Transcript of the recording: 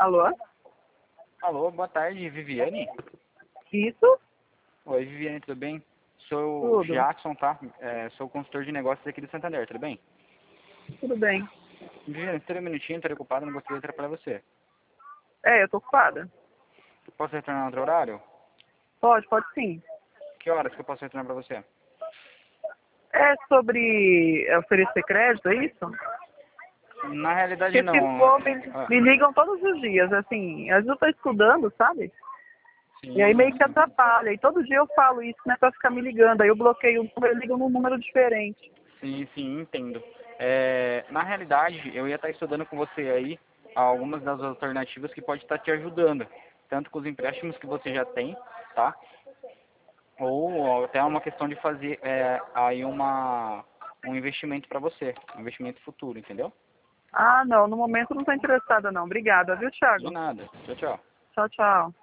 Alô? Alô, boa tarde, Viviane. Isso? Oi, Viviane, tudo bem? Sou o Tudo. Jackson, tá? Sou consultor de negócios aqui do Santander, tudo bem? Tudo bem. Viviane, você teria um minutinho, estaria ocupado, não gostaria de atrapalhar você. Eu tô ocupada. Posso retornar no outro horário? Pode sim. Que horas que eu posso retornar para você? É sobre oferecer crédito, é isso? Na realidade, Porque se não. for, me ligam todos os dias, assim. Às vezes eu tô estudando, sabe? E aí meio Sim, que atrapalha. E todo dia eu falo isso, né, pra ficar me ligando. Aí eu bloqueio o número, ligam num número diferente. sim, entendo. Na realidade, eu ia estar estudando com você aí algumas das alternativas que pode estar te ajudando. Tanto com os empréstimos que você já tem, tá? Ou até uma questão de fazer aí um investimento para você, um investimento futuro, entendeu? Ah, não, no momento não tô interessada não. Obrigada, viu, De Thiago? nada. Tchau, tchau. Tchau, tchau.